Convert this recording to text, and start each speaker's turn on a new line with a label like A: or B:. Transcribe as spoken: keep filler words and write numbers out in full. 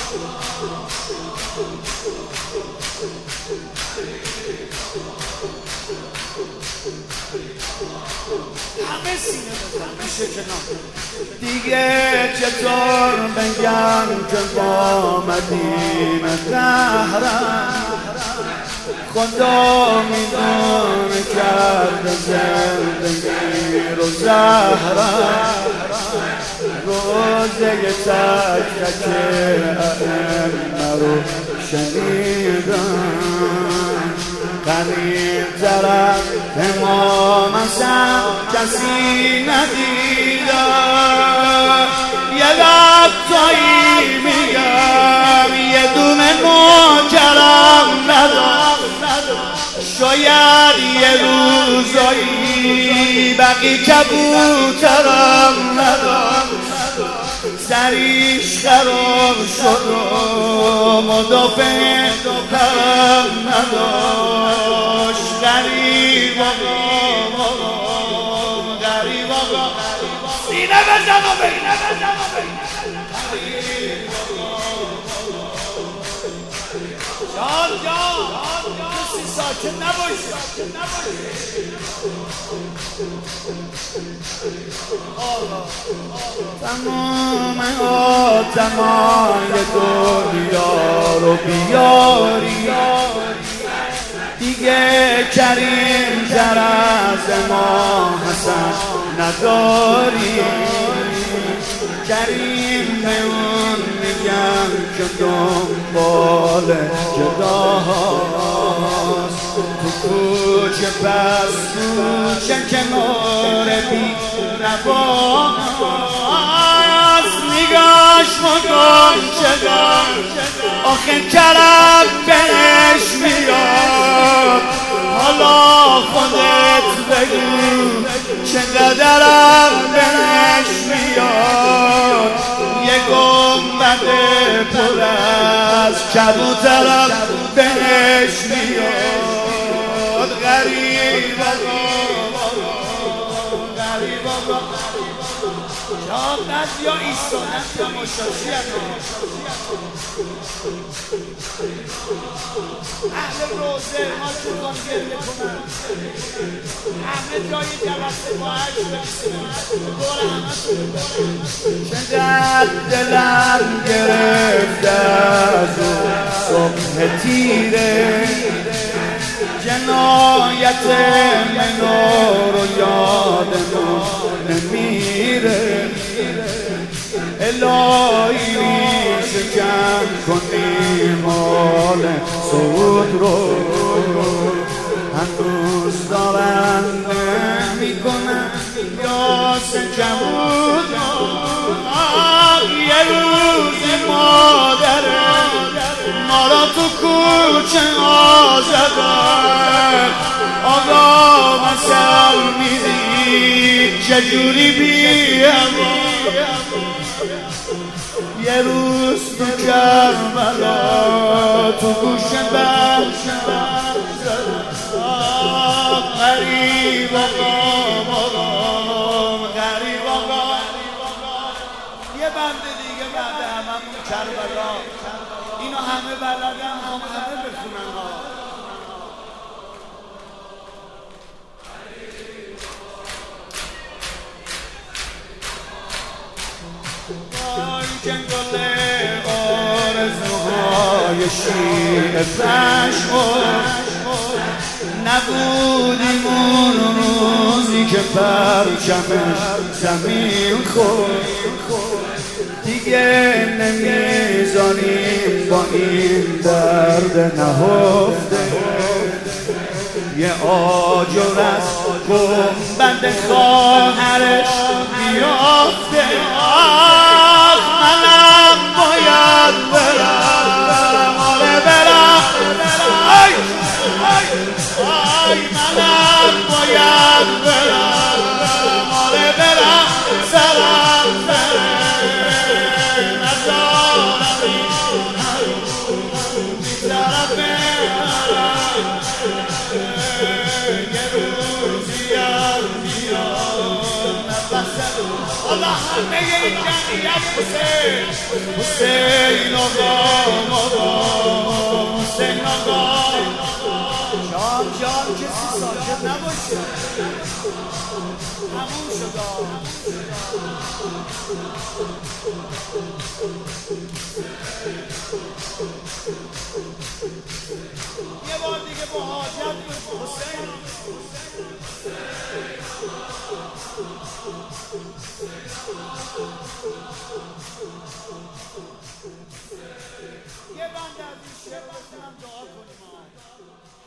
A: همه سینه بزن میشه کنار
B: دیگه چطور بگم که با مدینه قهرم خدا میدونه کرده زندگی رو زهرم روزه تک تک ائمه رو شنیدم قریب تر از امام حسن کسی ندیدم یه لبتایی میگم یه دونه نوکرم ندارم شاید یه روزایی بقی کبوترم ندارم سریش خراب شد و مدافع پرم نداشت غریب آقا غریب آقا
A: سینه بزن و بگی جان جان کسی ساکت نباشه
B: تمام آدمای دنیا رو بیاری دیگه کریم تر از امام حسن نداری کریم به اون میگم که دنبال جداهاست تو کوچه پس کوچه کنار بی نواست نگاش مکن چقدر آخه کرم بهش میاد حالا خودت بگو چقدرم بهش میاد یه گنبد پر از کبوترم بهش میاد غریب آقا غریب آقا
A: یا نزد یا ایسا نزد یا مشاشی اهل روزه ما چوکان گرده کنن همه جای جلسه با عشق دور همه
B: چقدر دلم گرفته از صبح تیره جنایت منو رو یادمون نمیره الهی شکن کنی مال سعود رو هنوز دارن نمیکنن یا سجمود یه روز مادره ما را تو کوچه آزدن آقا مثل میدی چجوری بیم یه روز تو کربلا تو گوش بخش غریب آقا غریب آقا
A: یه بنده دیگه بعد هممون کربلا اینو همه بلدن هم همه بخونن ها
B: وای جنگل آرزوهای شیعه پشمون نبودیم اون روزی که پرچمش زمین خورد دیگه نمیذاریم با این درد نهفته یه آجر از گنبد خواهرش بیافته آخ منم باید برم آره برم آی آی منم باید برم آره برم سرم برم نزارم این طرف یه روزی هم بیاد نفسم الله
A: همه این جمعیت حسین
B: حسین آقا آقا حسین آقا
A: جان جان کسی ساکت نباشه همون شد یه بار دیگه با حاجت حسین یه بند از این شعر بخونم دعا کنیم